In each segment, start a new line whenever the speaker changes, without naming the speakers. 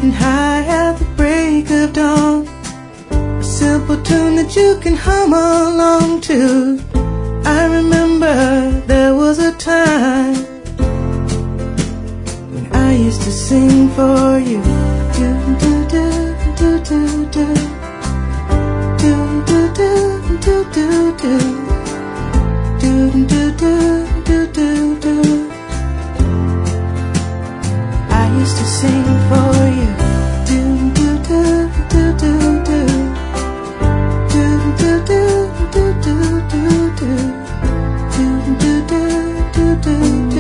getting high at the break of dawn. A simple tune that you can hum along to. I remember there was a time when I used to sing for you. Do do do do do do do do do do do do do do do do do. I used to sing for you. Do do do do do do do do do do do do do.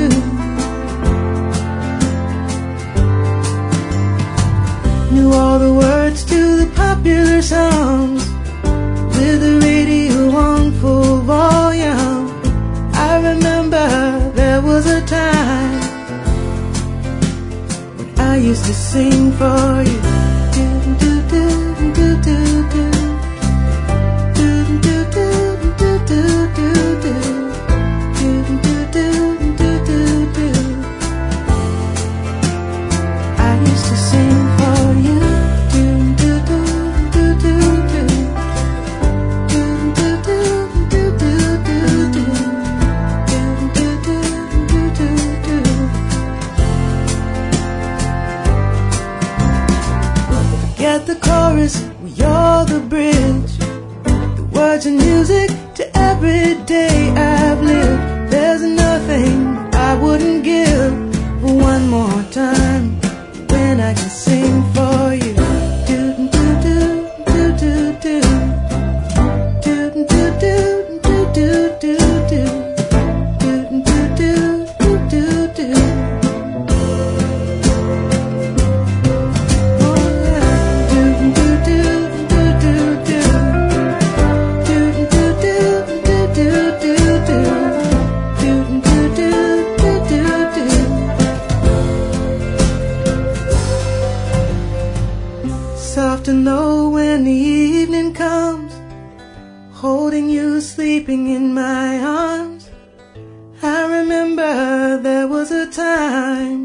Knew all the words to the popular songs with the radio on full volume. I remember there was a time when I used to sing for you. Do do do do do do do do do do do do do. I used to sing for you. Do do do do do do do do do do do do do do do do. Forget the chorus, you're the bridge. The words and music to every day I've lived. There's nothing I wouldn't give for one more time when I can sing for you. Do do do do do do do do do do do do do do do do do. Oh yeah. Do do do do do do do do do do do do. Soft and low when the evening comes, holding you sleeping in my arms. I remember there was a time